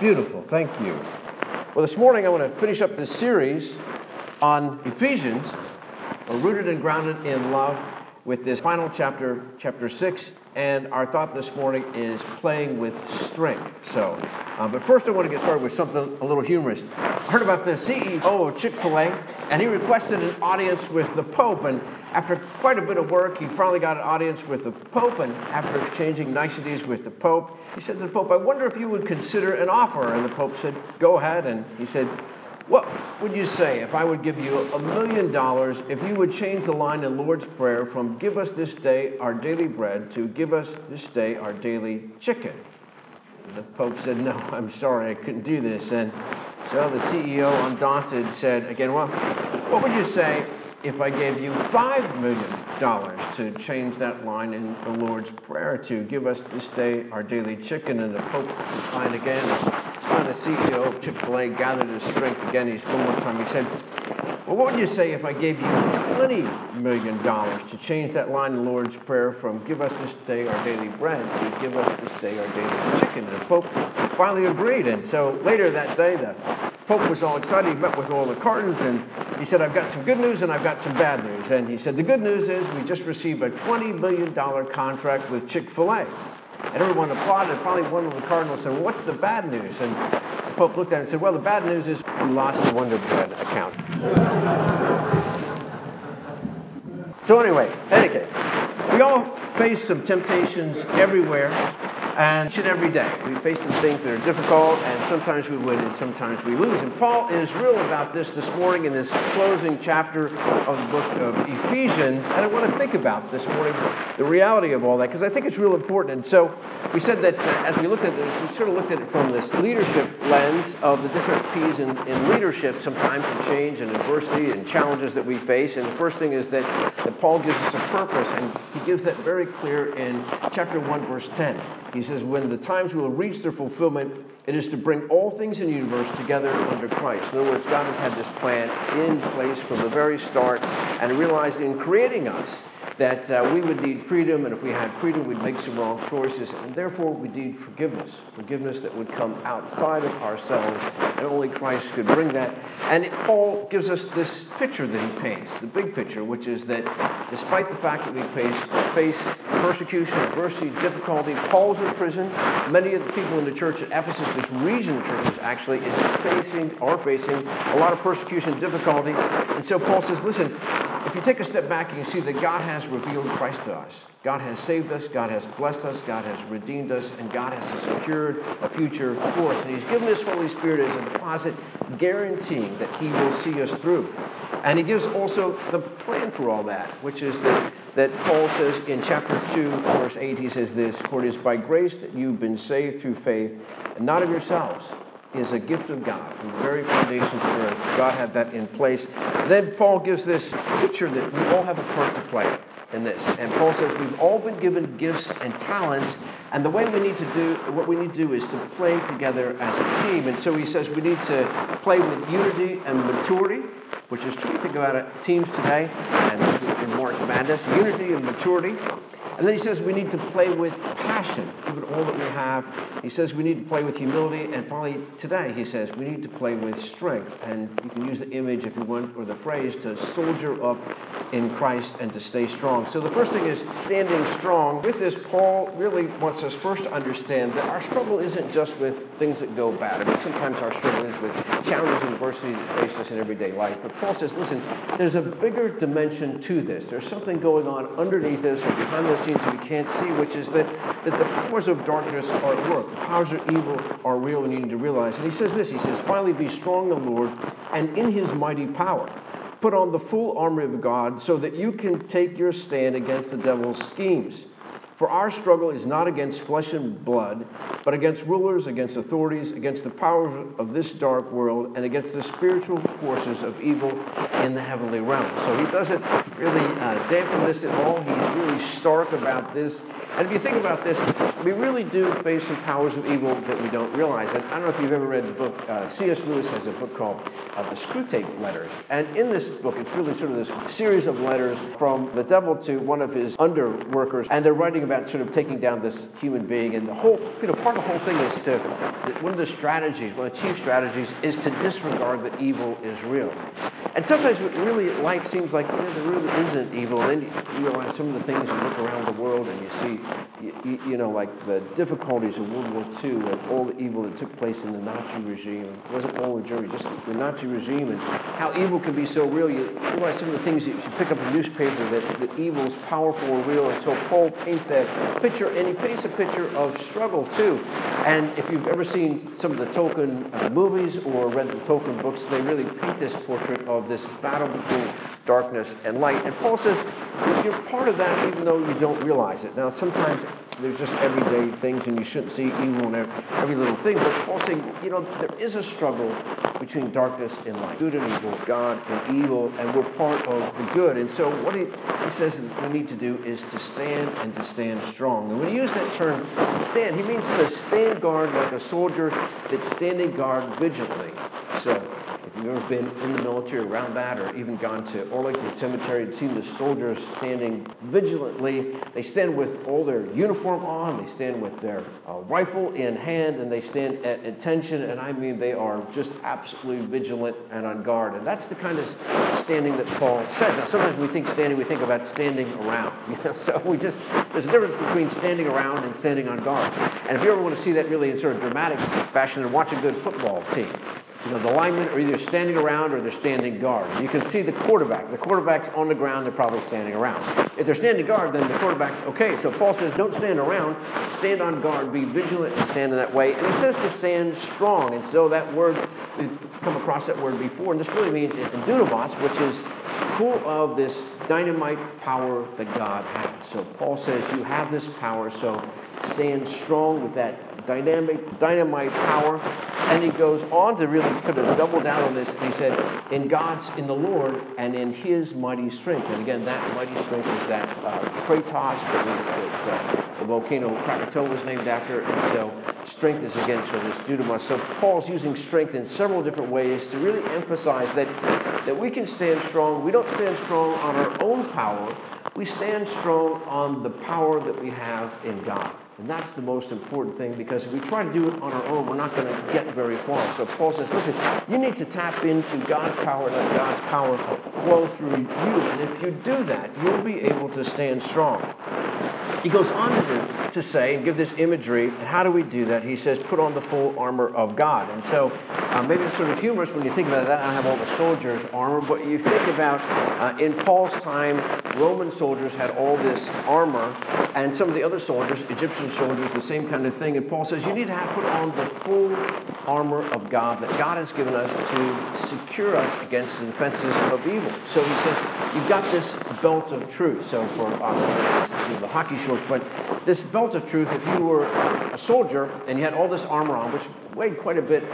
Beautiful. Thank you. Well, this morning I want to finish up this series on Ephesians, rooted and grounded in love, with this final chapter, chapter 6, and our thought this morning is playing with strength. But first I want to get started with something a little humorous. I heard about the CEO of Chick-fil-A, and he requested an audience with the Pope, and after quite a bit of work, he finally got an audience with the Pope, and after exchanging niceties with the Pope, he said to the Pope, "I wonder if you would consider an offer." And the Pope said, "Go ahead." And he said, "What would you say if I would give you $1 million if you would change the line in Lord's Prayer from 'Give us this day our daily bread' to 'Give us this day our daily chicken'?" And the Pope said, "No, I'm sorry, I couldn't do this." And so the CEO, undaunted, said again, "Well, what would you say if I gave you $5 million to change that line in the Lord's Prayer to 'Give us this day our daily chicken'?" And the Pope replied again. And the CEO of Chick-fil-A gathered his strength again. He said one more time. He said, "Well, what would you say if I gave you $20 million to change that line in the Lord's Prayer from 'Give us this day our daily bread' to 'Give us this day our daily chicken'?" And the Pope finally agreed. And so later that day, the Pope was all excited. He met with all the cardinals, and he said, "I've got some good news and I've got some bad news." And he said, "The good news is we just received a $20 million contract with Chick-fil-A." And everyone applauded. And finally, one of the cardinals said, "Well, what's the bad news?" And the Pope looked at it and said, "Well, the bad news is we lost the Wonder Bread account." So anyway, we all face some temptations everywhere, and each and every day. We face some things that are difficult, and sometimes we win and sometimes we lose. And Paul is real about this morning in this closing chapter of the book of Ephesians. And I want to think about this morning the reality of all that, because I think it's real important. And so we said that as we looked at this, we sort of looked at it from this leadership lens of the different P's in leadership, sometimes in change and adversity and challenges that we face. And the first thing is that Paul gives us a purpose, and he gives that very clear in chapter 1, verse 10. He says, "When the times will reach their fulfillment, it is to bring all things in the universe together under Christ." In other words, God has had this plan in place from the very start, and realized in creating us that we would need freedom, and if we had freedom, we'd make some wrong choices, and therefore we need forgiveness that would come outside of ourselves, and only Christ could bring that. And Paul gives us this picture that he paints, the big picture, which is that despite the fact that we face persecution, adversity, difficulty, Paul's in prison. Many of the people in the church at Ephesus, this region of churches actually, are facing a lot of persecution, difficulty. And so Paul says, listen, if you take a step back, you can see that God has revealed Christ to us. God has saved us, God has blessed us, God has redeemed us, and God has secured a future for us. And he's given his Holy Spirit as a deposit, guaranteeing that he will see us through. And he gives also the plan for all that, which is that Paul says in chapter 2, verse 8, he says this, "For it is by grace that you've been saved through faith, and not of yourselves. It is a gift of God from the very foundations of the earth." God had that in place. Then Paul gives this picture that we all have a part to play in this. And Paul says we've all been given gifts and talents, and what we need to do is to play together as a team. And so he says we need to play with unity and maturity, which is true. Think about it, teams today, and in March Madness, unity and maturity. And then he says we need to play with passion, give it all that we have. He says we need to play with humility. And finally, today, he says we need to play with strength. And you can use the image, if you want, or the phrase, to soldier up in Christ and to stay strong. So the first thing is standing strong. With this, Paul really wants us first to understand that our struggle isn't just with things that go bad. I mean, sometimes our struggle is with challenges and adversity that face us in everyday life. But Paul says, listen, there's a bigger dimension to this. There's something going on underneath this or behind the scenes we can't see, which is that the powers of darkness are at work. The powers of evil are real, and you need to realize. And he says this, he says, "Finally be strong in the Lord and in his mighty power. Put on the full armor of God so that you can take your stand against the devil's schemes. For our struggle is not against flesh and blood, but against rulers, against authorities, against the powers of this dark world, and against the spiritual forces of evil in the heavenly realm." So he doesn't really dampen this at all. He's really stark about this. And if you think about this, we really do face some powers of evil that we don't realize. And I don't know if you've ever read the book, C.S. Lewis has a book called The Screwtape Letters. And in this book, it's really sort of this series of letters from the devil to one of his under-workers. And they're writing about sort of taking down this human being. And the whole, part of the whole thing is one of the strategies, one of the chief strategies, is to disregard that evil is real. And sometimes really life seems like there really isn't evil. And then you realize some of the things you look around the world and you see, like the difficulties of World War II and all the evil that took place in the Nazi regime. It wasn't all the Germany, just the Nazi regime, and how evil can be so real. You realize some of the things, you pick up a newspaper that evil is powerful and real. And so Paul paints that picture, and he paints a picture of struggle too. And if you've ever seen some of the Tolkien movies or read the Tolkien books, they really paint this portrait of this battle between darkness and light. And Paul says you're part of that even though you don't realize it. Now, sometimes there's just everyday things and you shouldn't see evil in every little thing. But Paul's saying, there is a struggle between darkness and light, good and evil, God and evil, and we're part of the good. And so what he says we need to do is to stand and to stand strong. And when he uses that term, stand, he means to stand guard like a soldier that's standing guard vigilantly. So if you've ever been in the military around that, or even gone to Arlington Cemetery and seen the soldiers standing vigilantly, they stand with all their uniform on, they stand with their rifle in hand, and they stand at attention, and I mean they are just absolutely vigilant and on guard. And that's the kind of standing that Paul says. Now, sometimes we think about standing around. So there's a difference between standing around and standing on guard. And if you ever want to see that really in sort of dramatic fashion, then watch a good football team. The linemen are either standing around or they're standing guard. You can see the quarterback. The quarterback's on the ground, they're probably standing around. If they're standing guard, then the quarterback's okay. So Paul says, don't stand around, stand on guard, be vigilant and stand in that way. And he says to stand strong. And so that word, we've come across that word before, and this really means in dunamis, which is full of this dynamite power that God has. So Paul says, you have this power, so stand strong with that dynamite power. And he goes on to really kind of double down on this. And he said, in the Lord, and in his mighty strength. And again, that mighty strength is that Kratos that the volcano Krakatoa was named after. And so strength is again sort of this dunamis. So Paul's using strength in several different ways to really emphasize that we can stand strong. We don't stand strong on our own power. We stand strong on the power that we have in God. And that's the most important thing, because if we try to do it on our own, we're not going to get very far. So Paul says, listen, you need to tap into God's power, let God's power flow through you. And if you do that, you'll be able to stand strong. He goes on to say, and give this imagery, how do we do that? He says, put on the full armor of God. And so maybe it's sort of humorous when you think about that. I have all the soldiers' armor, but you think about in Paul's time, Roman soldiers had all this armor, and some of the other soldiers, Egyptian soldiers, the same kind of thing. And Paul says, you need to put on the full armor of God that God has given us to secure us against the defenses of evil. So he says, you've got this belt of truth. So for the hockey shorts, but this belt of truth, if you were a soldier and you had all this armor on, which weighed quite a bit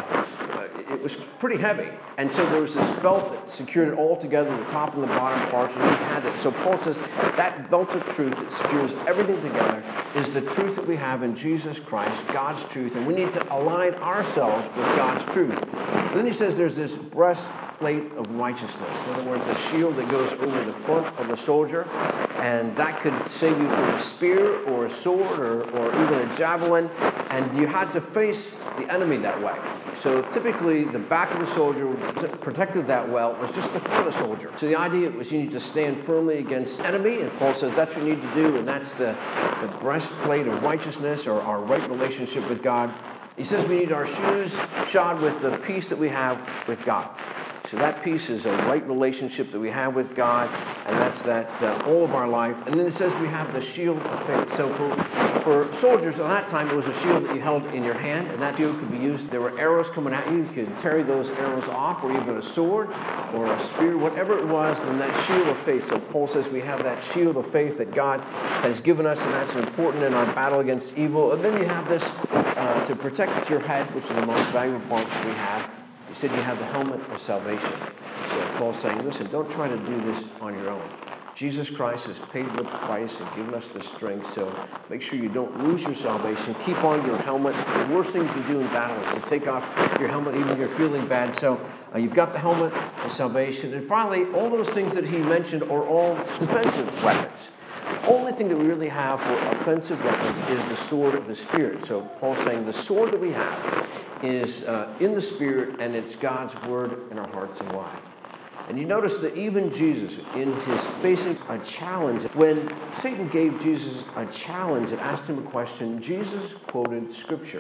it was pretty heavy. And so there was this belt that secured it all together, the top and the bottom parts, and you had it. So Paul says that belt of truth that secures everything together is the truth that we have in Jesus Christ, God's truth, and we need to align ourselves with God's truth. And then he says there's this breastplate of righteousness. In other words, a shield that goes over the front of the soldier, and that could save you from a spear or a sword or even a javelin, and you had to face the enemy that way. So typically the back of the soldier wasn't protected that well. It was just the front of the soldier. So the idea was you need to stand firmly against enemy, and Paul says that's what you need to do, and that's the breastplate of righteousness, or our right relationship with God. He says we need our shoes shod with the peace that we have with God. So that peace is a right relationship that we have with God, and that's that all of our life. And then it says we have the shield of faith. So for soldiers at that time, it was a shield that you held in your hand, and that shield could be used. There were arrows coming at you. You could carry those arrows off, or even a sword or a spear, whatever it was, then that shield of faith. So Paul says we have that shield of faith that God has given us, and that's important in our battle against evil. And then you have this to protect your head, which is the most valuable part that we have. He said you have the helmet of salvation. So Paul's saying, listen, don't try to do this on your own. Jesus Christ has paid the price and given us the strength, so make sure you don't lose your salvation. Keep on your helmet. The worst thing you can do in battle is to take off your helmet even when you're feeling bad. So you've got the helmet of salvation. And finally, all those things that he mentioned are all defensive weapons. The only thing that we really have for offensive weapons is the sword of the Spirit. So Paul's saying the sword that we have is in the Spirit, and it's God's word in our hearts and lives. And you notice that even Jesus, in his facing a challenge, when Satan gave Jesus a challenge and asked him a question, Jesus quoted Scripture.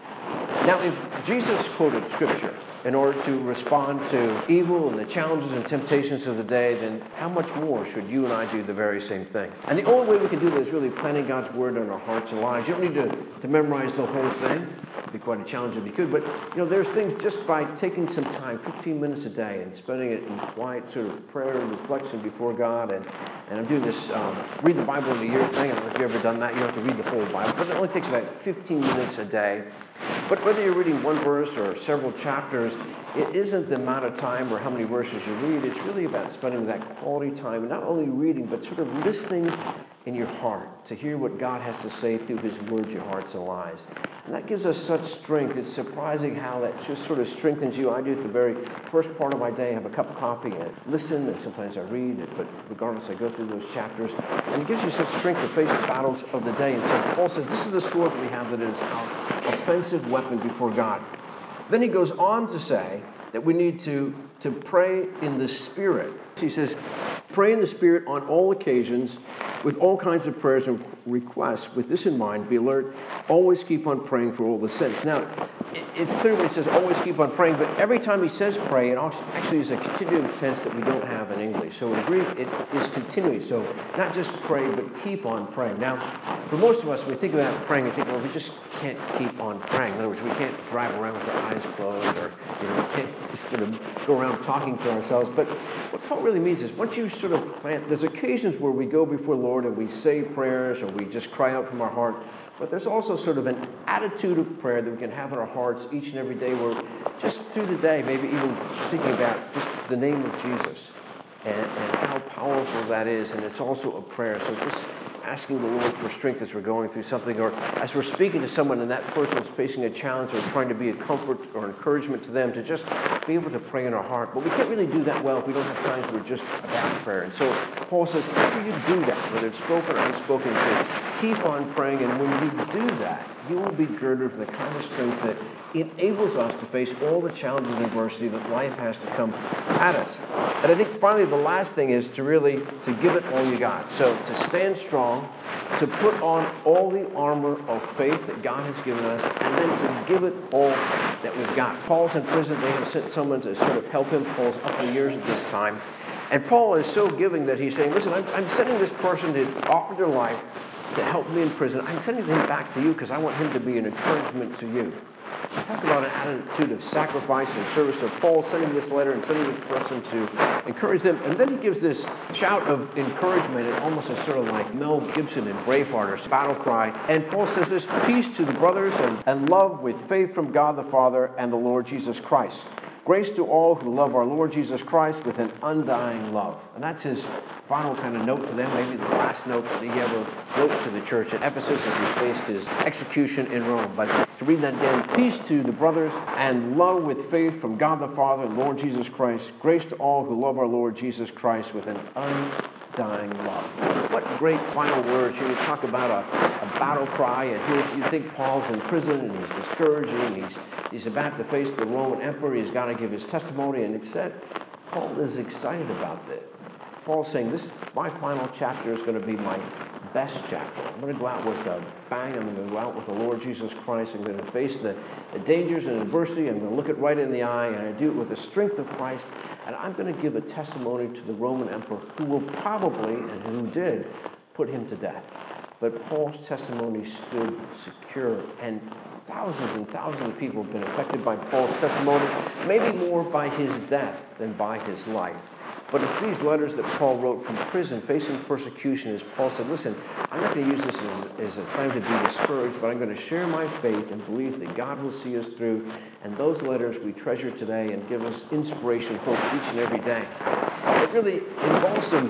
Now, if Jesus quoted Scripture in order to respond to evil and the challenges and temptations of the day, then how much more should you and I do the very same thing? And the only way we can do that is really planting God's Word in our hearts and lives. You don't need to memorize the whole thing. It'd be quite a challenge if you could. But, there's things just by taking some time, 15 minutes a day, and spending it in quiet sort of prayer and reflection before God. And I'm doing this read the Bible in a year thing. I don't know if you've ever done that. You don't have to read the whole Bible. But it only takes about 15 minutes a day. But whether you're reading one verse or several chapters, it isn't the amount of time or how many verses you read. It's really about spending that quality time, and not only reading, but sort of listening in your heart to hear what God has to say through his words, your hearts and lives. And that gives us such strength. It's surprising how that just sort of strengthens you. I do it the very first part of my day. I have a cup of coffee and listen, and sometimes I read it, but regardless, I go through those chapters. And it gives you such strength to face the battles of the day. And so Paul says, this is the sword that we have that is our offensive weapon before God. Then he goes on to say that we need to pray in the Spirit. He says, pray in the Spirit on all occasions with all kinds of prayers and requests. With this in mind, be alert. Always keep on praying for all the saints. Now, it's clear when he says always keep on praying, but every time he says pray, it actually is a continuing tense that we don't have in English. So in Greek, it is continuing. So not just pray, but keep on praying. Now, for most of us, when we think about praying, we think, well, we just can't keep on praying. In other words, we can't drive around with our eyes closed, or we can't just sort of go around talking to ourselves. But what Paul really means is once you sort of plant, there's occasions where we go before the Lord and we say prayers or we just cry out from our heart. But there's also sort of an attitude of prayer that we can have in our hearts each and every day where just through the day, maybe even thinking about just the name of Jesus and how powerful that is. And it's also a prayer. So just asking the Lord for strength as we're going through something, or as we're speaking to someone and that person is facing a challenge or trying to be a comfort or encouragement to them, to just be able to pray in our heart. But we can't really do that well if we don't have times where we're just about prayer. And so Paul says, after you do that, whether it's spoken or unspoken, to keep on praying. And when you do that, you will be girded for the kind of strength that enables us to face all the challenges and adversity that life has to come at us. And I think finally the last thing is to give it all you got. So to stand strong, to put on all the armor of faith that God has given us, and then to give it all that we've got. Paul's in prison. They have sent someone to sort of help him. Paul's up in years at this time. And Paul is so giving that he's saying, listen, I'm sending this person to offer their life to help me in prison. I'm sending him back to you because I want him to be an encouragement to you. Talk about an attitude of sacrifice and service. So Paul sending this letter and sending this person to encourage them. And then he gives this shout of encouragement. It almost is sort of like Mel Gibson in Braveheart, or battle cry. And Paul says this, peace to the brothers and love with faith from God the Father and the Lord Jesus Christ. Grace to all who love our Lord Jesus Christ with an undying love. And that's his final kind of note to them, maybe the last note that he ever wrote to the church at Ephesus as he faced his execution in Rome. But to read that again, peace to the brothers and love with faith from God the Father and Lord Jesus Christ. Grace to all who love our Lord Jesus Christ with an undying love. What great final words. You talk about a battle cry, and you think Paul's in prison and he's discouraged and he's about to face the Roman emperor. He's got to give his testimony, and instead, Paul is excited about this. Paul's saying, my final chapter is going to be my best chapter. I'm going to go out with a bang. I'm going to go out with the Lord Jesus Christ. I'm going to face the dangers and adversity. I'm going to look it right in the eye, and I do it with the strength of Christ. And I'm going to give a testimony to the Roman emperor who will probably, and who did, put him to death. But Paul's testimony stood secure, and thousands of people have been affected by Paul's testimony, maybe more by his death than by his life. But it's these letters that Paul wrote from prison, facing persecution, as Paul said, listen, I'm not going to use this as a time to be discouraged, but I'm going to share my faith and believe that God will see us through. And those letters we treasure today and give us inspiration, hope each and every day. It really involves some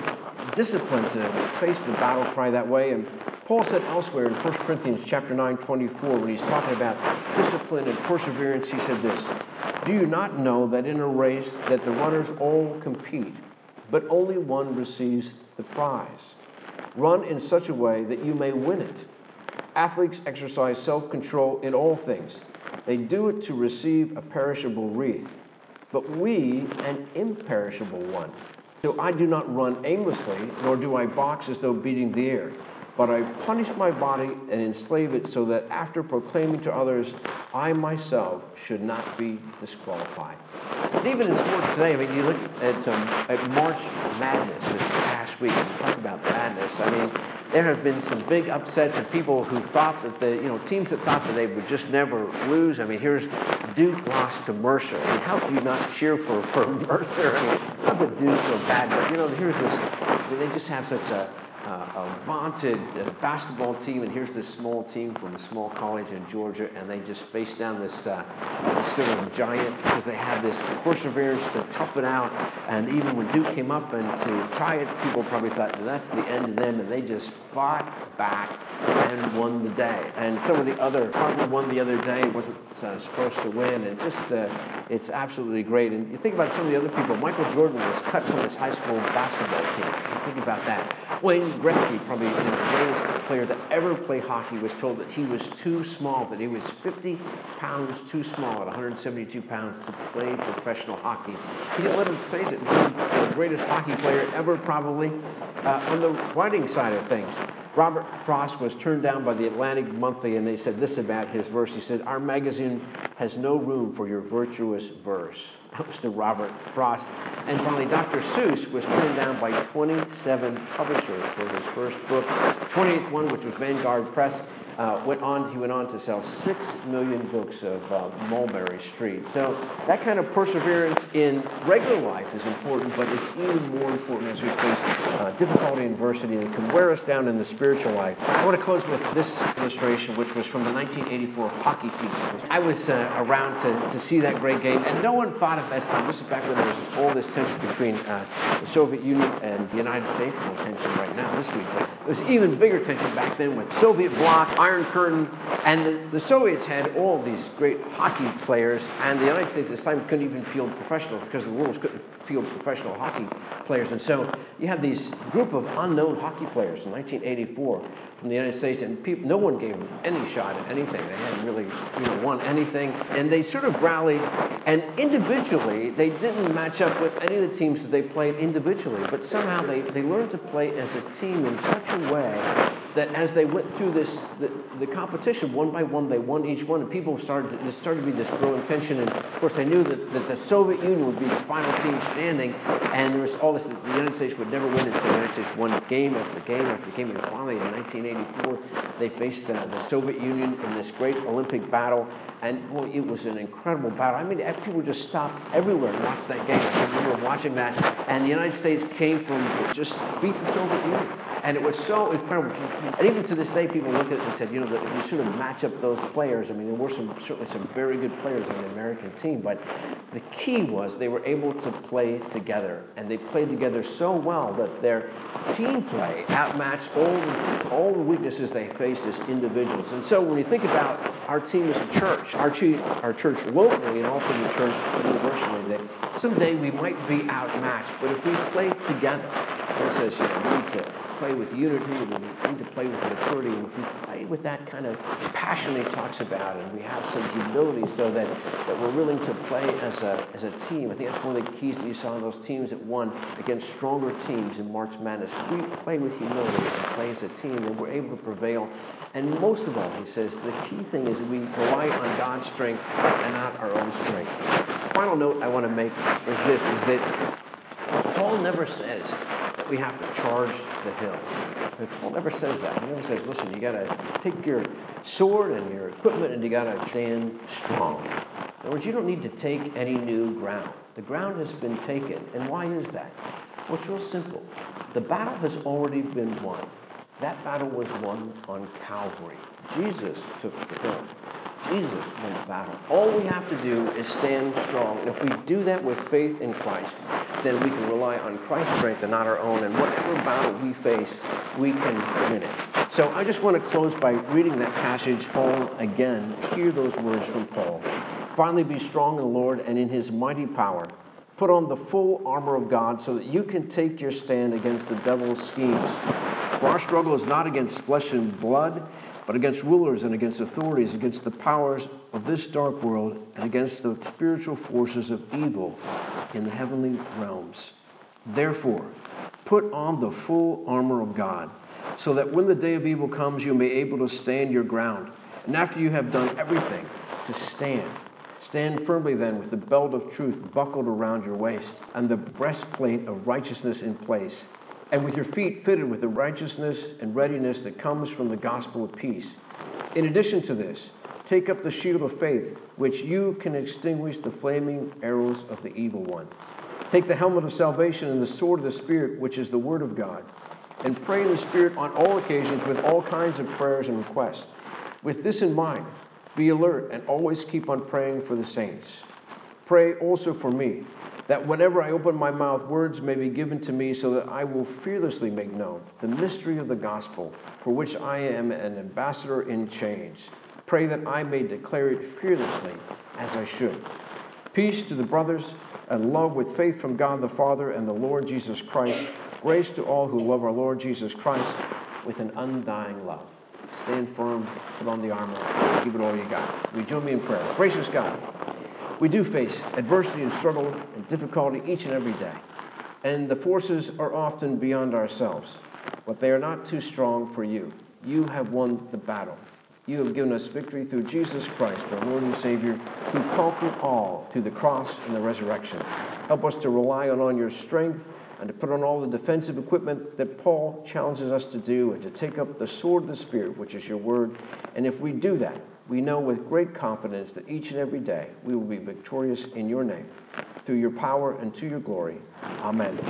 discipline to face the battle cry that way. And Paul said elsewhere in 1 Corinthians chapter 9:24, when he's talking about discipline and perseverance, he said this: "Do you not know that in a race that the runners all compete, but only one receives the prize? Run in such a way that you may win it. Athletes exercise self-control in all things. They do it to receive a perishable wreath, but we an imperishable one. So I do not run aimlessly, nor do I box as though beating the air. But I punish my body and enslave it so that after proclaiming to others, I myself should not be disqualified." And even in sports today, I mean, you look at March Madness this past week, and talk about madness. I mean, there have been some big upsets of people who thought that teams that thought that they would just never lose. I mean, here's Duke lost to Mercer. I mean, how can you not cheer for Mercer? I mean, not that Duke or bad, but here's this. I mean, they just have such a vaunted basketball team, and here's this small team from a small college in Georgia, and they just face down this sort of giant because they had this perseverance to tough it out. And even when Duke came up and to tie it, people probably thought that's the end of them, and they just fought back and won the day. And some of the other Harvard won the other day, wasn't supposed to win. And it's absolutely great. And you think about some of the other people. Michael Jordan was cut from his high school basketball team. You think about that. Wayne Gretzky, probably the greatest player to ever play hockey, was told that he was too small, that he was 50 pounds too small at 172 pounds to play professional hockey. He didn't let him face it. He was the greatest hockey player ever, probably. On the writing side of things, Robert Frost was turned down by the Atlantic Monthly, and they said this about his verse. He said, "Our magazine has no room for your virtuous verse." That was to Robert Frost. And finally, Dr. Seuss was turned down by 27 publishers for his first book. 28th one, which was Vanguard Press, he went on to sell 6 million books of Mulberry Street. So that kind of perseverance in regular life is important, but it's even more important as we face difficulty and adversity that can wear us down in the spiritual life. I want to close with this illustration, which was from the 1984 hockey team. I was around to see that great game, and no one thought at that time, this is back when there was all this tension between the Soviet Union and the United States, no tension right now this week, but it was even bigger tension back then with Soviet bloc, Iron Curtain, and the Soviets had all these great hockey players, and the United States at this time couldn't even field professionals because the rules couldn't field professional hockey players. And so you have these group of unknown hockey players in 1984 from the United States, and no one gave them any shot at anything. They hadn't really won anything, and they sort of rallied, and individually they didn't match up with any of the teams that they played individually, but somehow they learned to play as a team in such a way that as they went through the competition, one by one, they won each one, and people started to be this growing tension. And of course, they knew that the Soviet Union would be the final team standing, and there was all this. The United States would never win until the United States won game after game after game. And finally, in 1984, they faced the Soviet Union in this great Olympic battle, and boy, it was an incredible battle. I mean, people just stopped everywhere and watched that game. I remember watching that, and the United States came from just beat the Soviet Union. And it was so incredible. And even to this day, people look at it and said, that if you sort of match up those players, I mean, there were certainly some very good players on the American team, but the key was they were able to play together. And they played together so well that their team play outmatched all the weaknesses they faced as individuals. And so when you think about our team as a church, our church locally and also the church universally, that someday we might be outmatched, but if we play together, it says, we need to play with unity, we need to play with maturity, and if we play with that kind of passion he talks about, and we have some humility so that we're willing to play as a team. I think that's one of the keys that you saw in those teams that won against stronger teams in March Madness. We play with humility and play as a team, and we're able to prevail. And most of all, he says, the key thing is that we rely on God's strength and not our own strength. The final note I want to make is this, is that Paul never says that we have to charge the hill. And Paul never says that. He never says, listen, you got to take your sword and your equipment and you got to stand strong. In other words, you don't need to take any new ground. The ground has been taken. And why is that? Well, it's real simple. The battle has already been won. That battle was won on Calvary. Jesus took the hill. Jesus won the battle. All we have to do is stand strong. And if we do that with faith in Christ, then we can rely on Christ's strength and not our own. And whatever battle we face, we can win it. So I just want to close by reading that passage whole again. Hear those words from Paul. Finally, be strong in the Lord and in his mighty power. Put on the full armor of God so that you can take your stand against the devil's schemes. For our struggle is not against flesh and blood, but against rulers and against authorities, against the powers of this dark world, and against the spiritual forces of evil in the heavenly realms. Therefore, put on the full armor of God, so that when the day of evil comes, you may be able to stand your ground. And after you have done everything, to stand. Stand firmly then with the belt of truth buckled around your waist, and the breastplate of righteousness in place, and with your feet fitted with the righteousness and readiness that comes from the gospel of peace. In addition to this, take up the shield of faith, which you can extinguish the flaming arrows of the evil one. Take the helmet of salvation and the sword of the Spirit, which is the word of God, and pray in the Spirit on all occasions with all kinds of prayers and requests. With this in mind, be alert and always keep on praying for the saints. Pray also for me, that whenever I open my mouth, words may be given to me so that I will fearlessly make known the mystery of the gospel, for which I am an ambassador in chains. Pray that I may declare it fearlessly as I should. Peace to the brothers, and love with faith from God the Father and the Lord Jesus Christ. Grace to all who love our Lord Jesus Christ with an undying love. Stand firm, put on the armor, give it all you got. Will you join me in prayer? Gracious God, we do face adversity and struggle and difficulty each and every day. And the forces are often beyond ourselves, but they are not too strong for you. You have won the battle. You have given us victory through Jesus Christ, our Lord and Savior, who conquered all through the cross and the resurrection. Help us to rely on your strength and to put on all the defensive equipment that Paul challenges us to do, and to take up the sword of the Spirit, which is your word. And if we do that, we know with great confidence that each and every day we will be victorious in your name, through your power and to your glory. Amen.